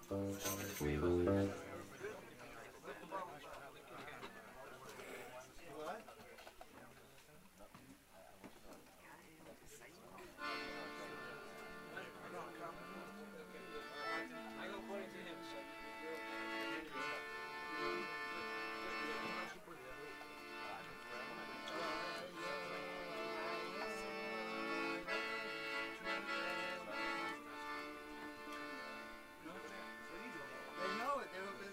They know it.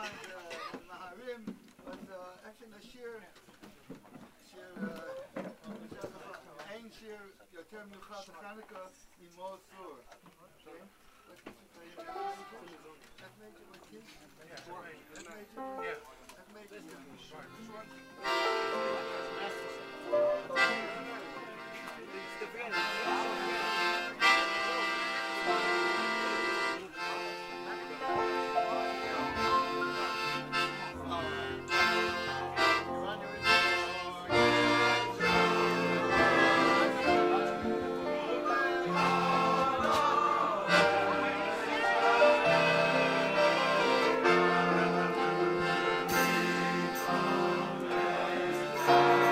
Naharim, but actually Nashir, Ein Shir, Yoter Miuchat Chanukah, Imo Sur. Okay? F major with key? F major? F major? This one? Amen.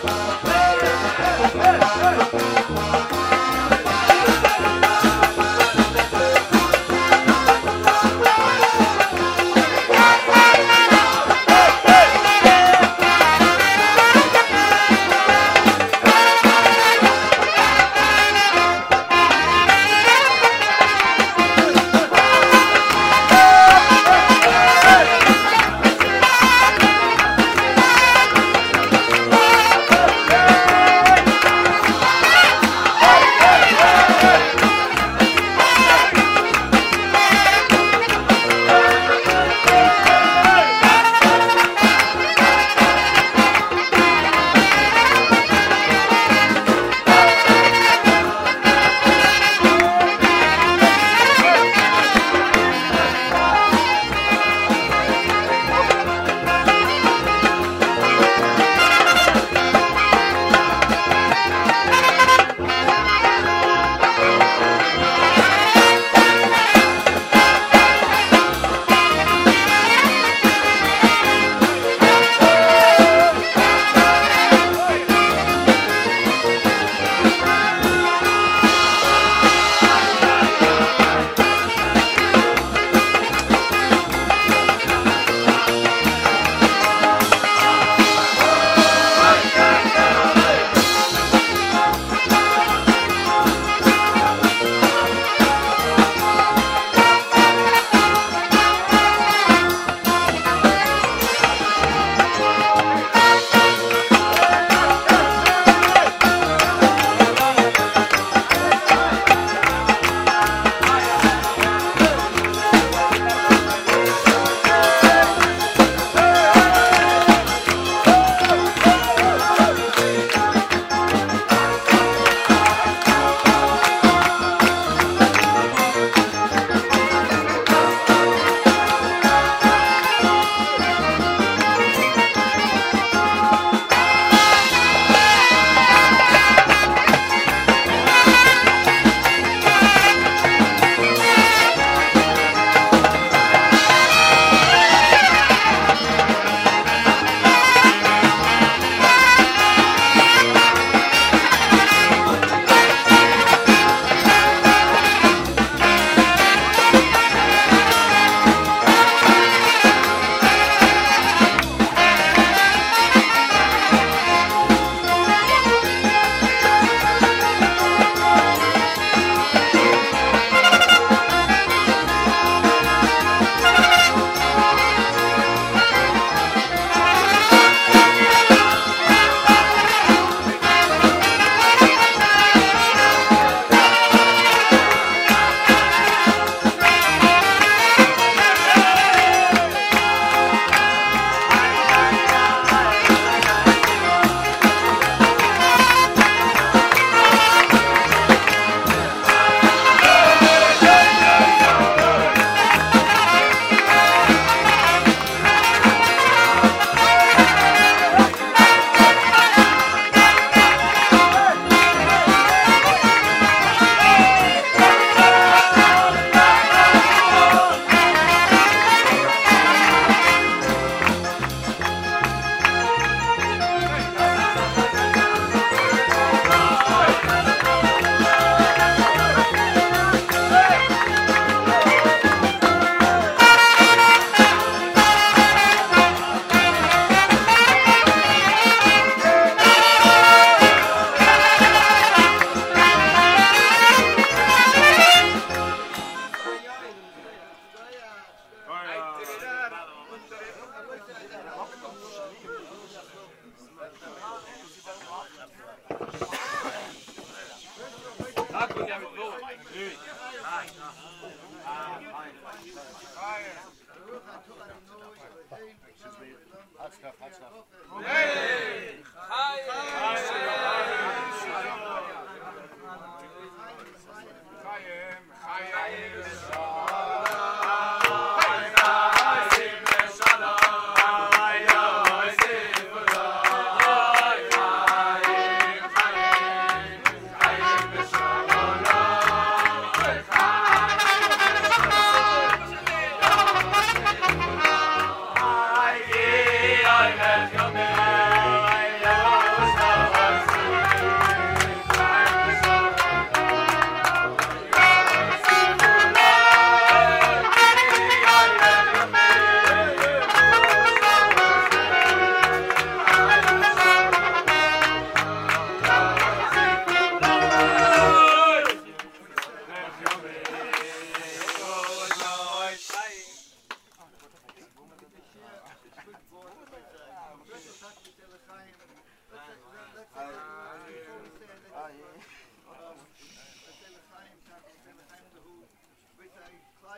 I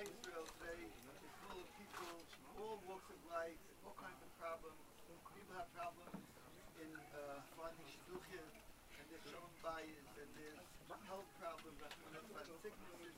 Klal Yisrael today is full of people, all walks of life, all kinds of problems. People have problems in finding shidduchim, and there's shalom bayis, and there's health problems, sicknesses,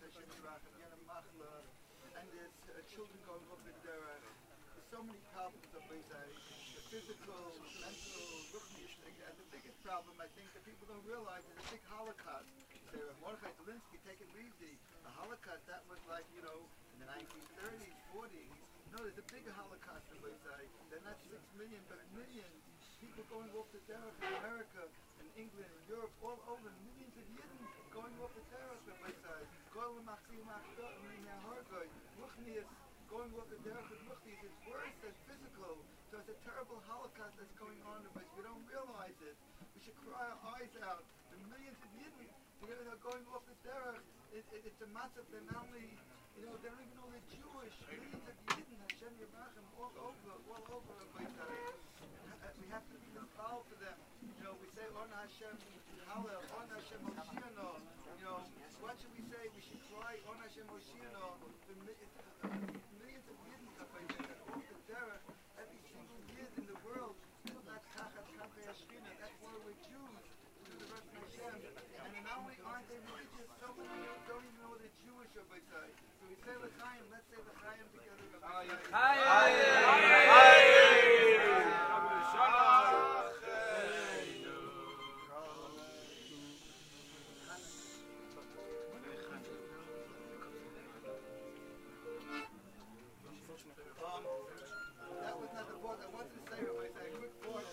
and there's children going up in derech. There's so many problems of the physical, mental, ruchnistic, and the biggest problem I think that people don't realize is the big Holocaust. Say, Mordechai Zelinsky, take it easy. The Holocaust, that was like, in the 1930s, 40s. No, there's a bigger Holocaust in Beisai. They're not 6 million, but millions. People going off the derech in America, in England, in Europe, all over. Millions of Yidden going off the derech in Beisai. Going off the derech in Luchnis is worse than physical. So it's a terrible Holocaust that's going on in Beisai. We don't realize it. We should cry our eyes out. The millions of Yidden, they're going off the derech. It's a massive, they're not only, they don't even know they're Jewish. Millions of Yidden, Hashem Yirachim, all over Beisai. We have to be involved for them. We say, On Hashem Hallel, On Hashem Moshiano. What should we say? We should cry, On Hashem Moshiano. Millions of Yidden that off the derech, every single Yid in the world, that's Tachat Kamei Hashchina. That's why we're Jews, to the rest of Hashem. And not only aren't they religious, so many people don't even know they're Jewish or Beisai. So we say L'chaim, let's say L'chaim together. That was not the part I wanted to say, but it's a quick part.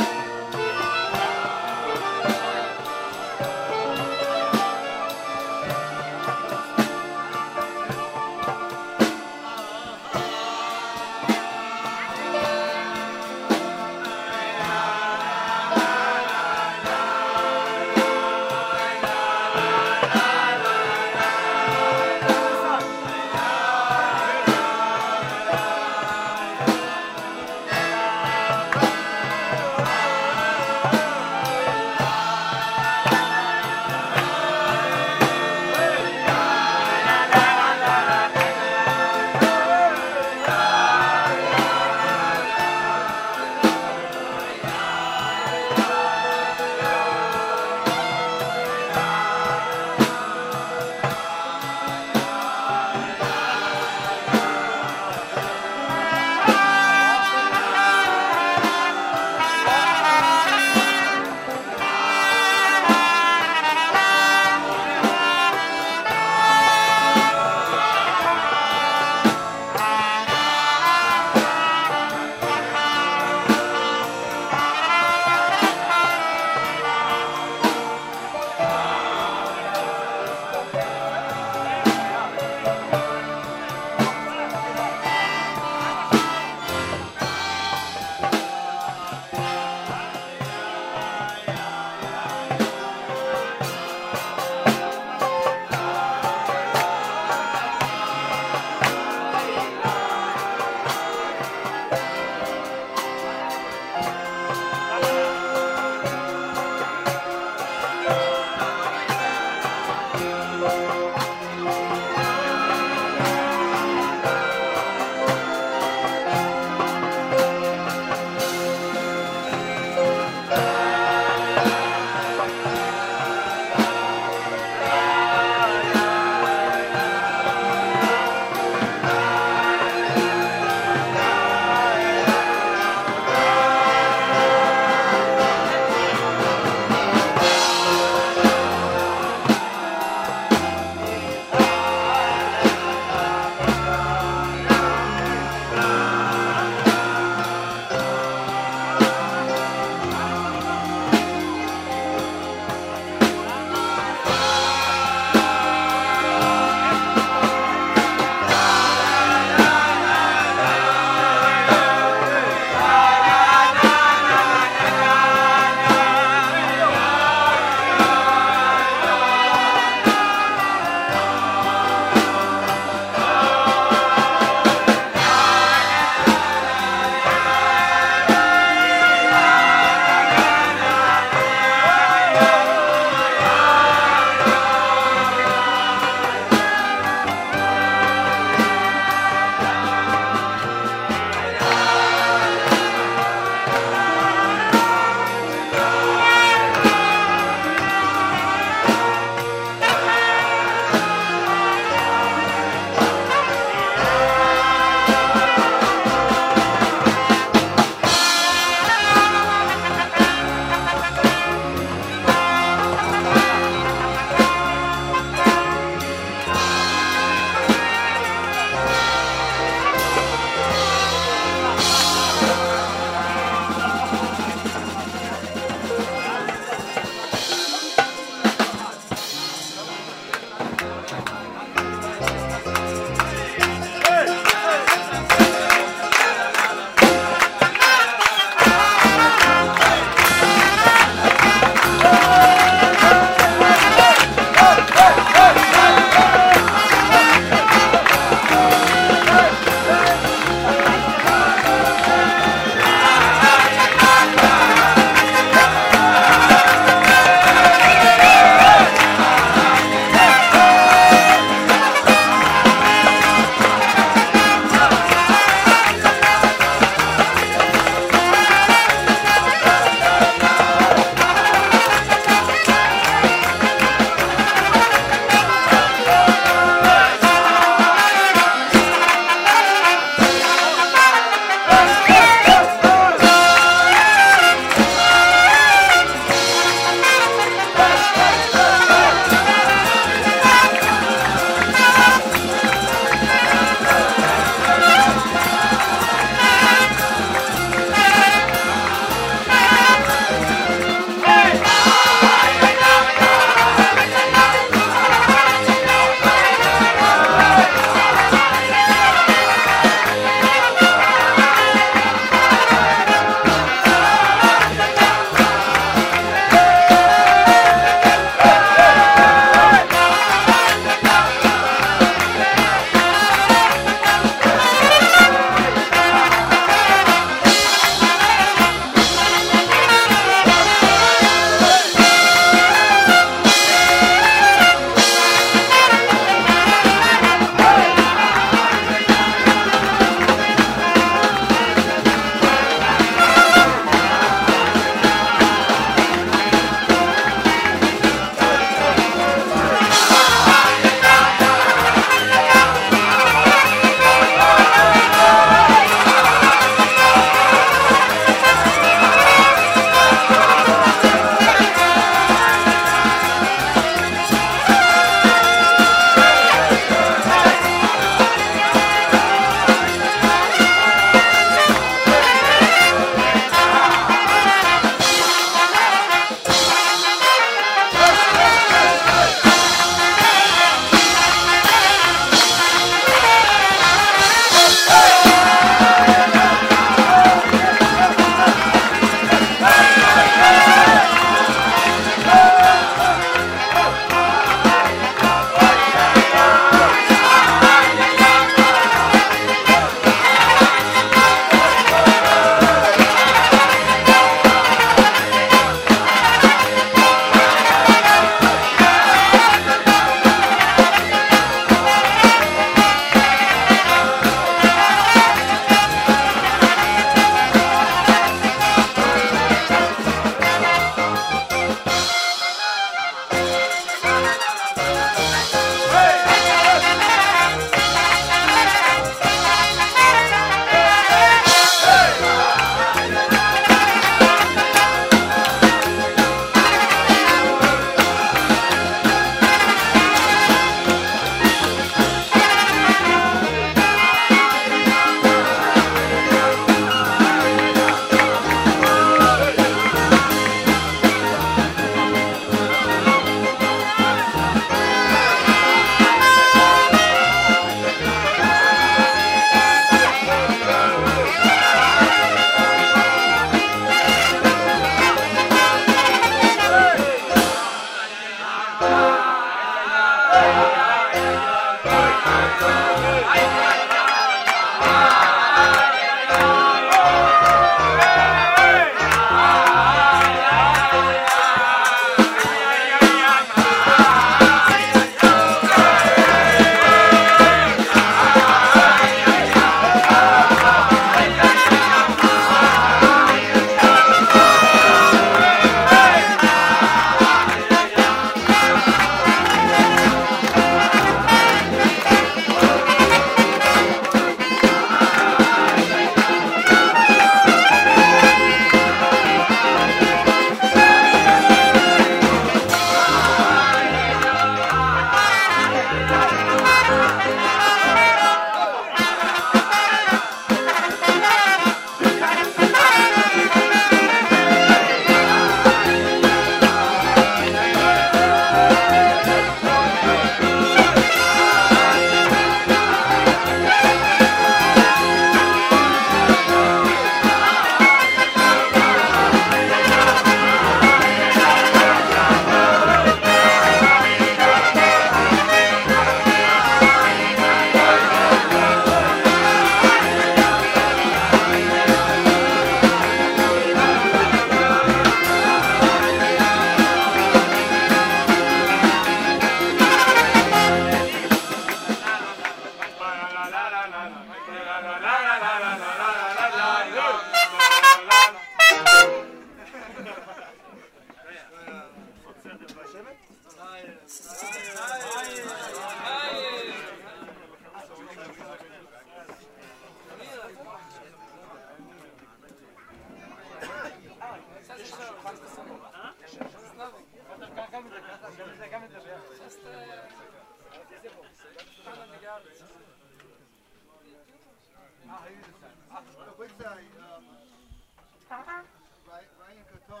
Ryan Katon.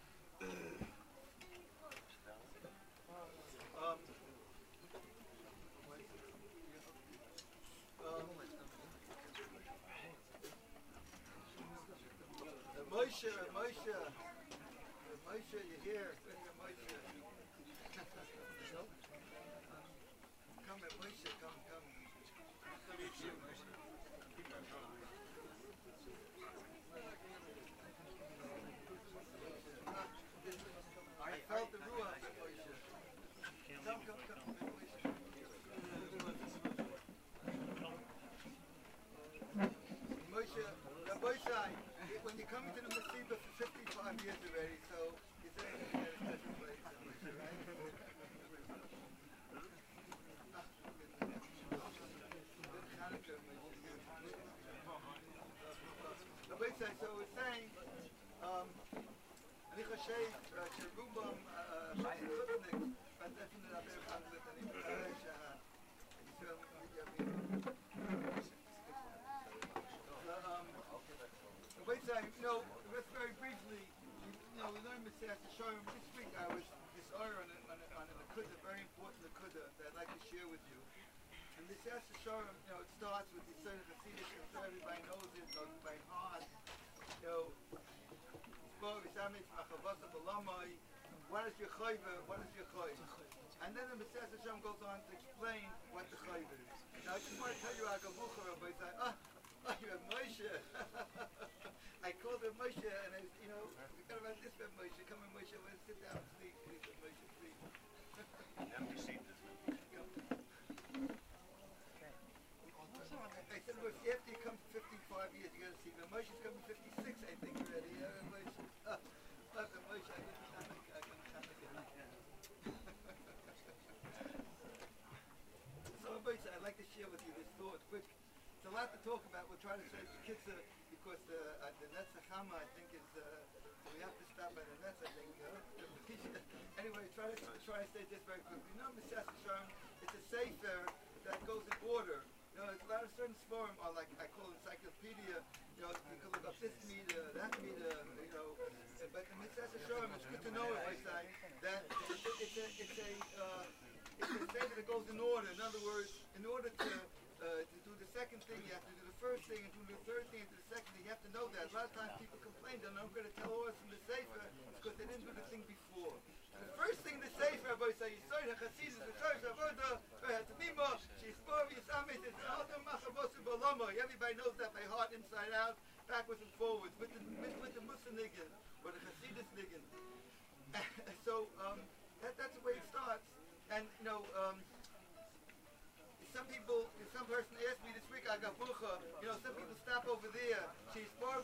Moshe, you're here. Moshe. Come, Moshe, come. I felt the ruach, Moshe. Come, Moshe, when you come to the Masiba for 55 years already, so you're saying it's a special place, right? So we're saying, אני חושב שרובם חוטניק, בדפן לדבר על זה, אני מקווה שהישראל יבינו. Just very briefly, we learned Messiah Shalom. This week I was dishonored on a Nakuda, very important Nakuda that I'd like to share with you. And this Shalom, it starts with the Yisrael Hasidus, so everybody knows it, knows it by heart. What is your chayva? What is your chayv? And then the Messiah Hashem goes on to explain what the chayv is. Now I just want to tell you, Agavucha, but it's like, you're Moshe. I called him Moshe, and I, forgot about this one, Moshe. Come on, Moshe, let's sit down and sleep. Please, Moshe, please. Empty seat this one. I said, well, after you come to 55 years, you got to see. But Moshe's coming 56, I think, already. Moshe, So, I'd like to share with you this thought. Quick. It's a lot to talk about. We'll try to say the kids, because the Netzach Hama, I think, is. So we have to stop by the Netzach, I think. Anyway, try to say this very quickly. Messiah Shalom, it's a sefer that goes in order. There's a lot of certain form, or like I call encyclopedia. You can look up this meter, that meter. But the Messiah Shalom, it's good to know it. I say that it's a sefer that goes in order. In other words, in order to do the second thing, you have to do the first thing, and to do the third thing, and do the second thing. You have to know that. A lot of times people complain that I'm going to tell us from the sefer because they didn't do the thing before. And the first thing the sefer, Rabbi say, everybody knows that by heart, inside out, backwards and forwards, with the Musa Niggin, or the Hasidus Niggin. So that's the way it starts. And some person asked me this week, I got bucha. Some people stop over there. So they start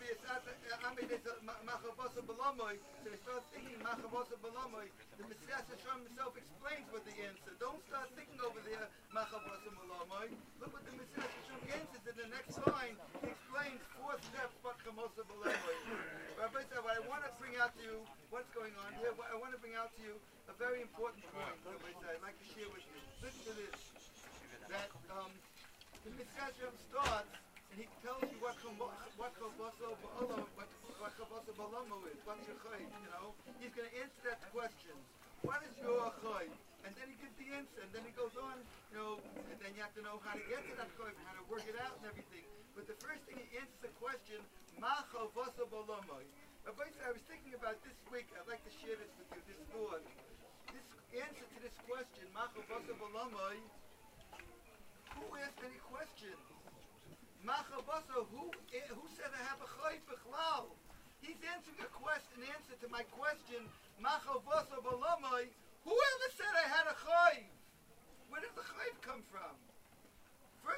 thinking Machavasa Balamoy. The Messiah Hashem himself explains what the answer. Don't start thinking over there Machavasa Balamoy. Look what the Messiah Hashem answers in the next line. He explains 4 steps what Chamasa Balamoy. Rabbi said, what I want to bring out to you, what's going on here, I want to bring out to you a very important point. Rabbi said, I'd like to share with you. Listen to this. That the Messiah starts and he tells you what Chavasa Balamo is, what's your chayv, He's going to answer that question. What is your chayv? And then he gives the answer, and then he goes on, and then you have to know how to get to that chayv, how to work it out and everything. But the first thing he answers the question, Ma Chavasa Balamo. I was thinking about this week, I'd like to share this with you, this thought. This answer to this question, Ma Chavasa Balamo, who asked any questions? Machabasa, who said I have a chayv b'chlal? He's answering an answer to my question, Machabasa b'lamai, whoever said I had a chayv? Where did the chayv come from? First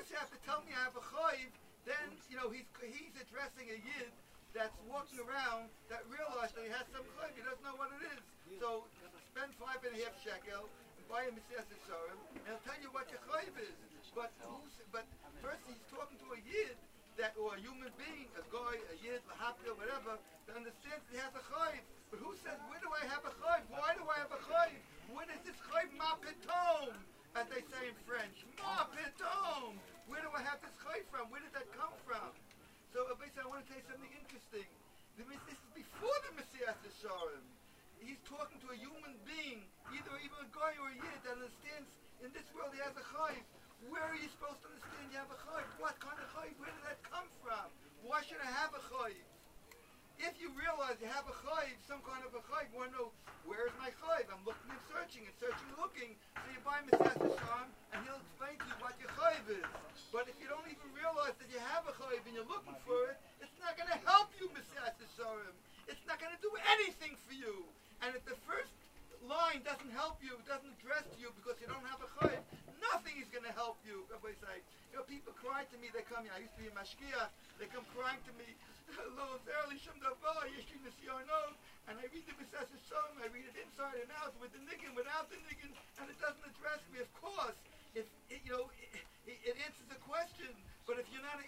first you have to tell me I have a chayv, then, he's addressing a yid that's walking around that realized that he has some chayv, he doesn't know what it is. So, spend 5.5 shekel, and buy a Mesilas Yesharim, and he'll tell you what your chayv is. But first he's talking to a yid, or a human being, a guy, a yid, a happy, or whatever, that understands that he has a chayv. But who says, where do I have a chayv? Why do I have a chayv? When is this chayv ma pitom, as they say in French? Ma pitom! Where do I have this chayv from? Where did that come from? So basically I want to tell you something interesting. This is before the Mesilas Yesharim. He's talking to a human being, either a guy or a yid, that understands in this world he has a chayv. Where are you supposed to understand you have a chayv? What kind of chayv? Where did that come from? Why should I have a chayv? If you realize you have a chayv, some kind of a chayv, you want to know, where is my chayv? I'm looking and searching, looking. So you buy Mesilas Yesharim, and he'll explain to you what your chayv is. But if you don't even realize that you have a chayv and you're looking for it, it's not going to help you, Mesilas Yesharim. It's not going to do anything for you. And if the first line doesn't help you, doesn't address you because you don't have a chayv, nothing is going to help you. Everybody say, people cry to me, they come here. I used to be a mashkiach, they come crying to me, Lo Zerli Shum Davar, Yeshli Nisyono, and I read the Mesilas Yesharim, I read it inside and out, with the niggin, without the niggin, and it doesn't address me. Of course, it answers the question, but if you're not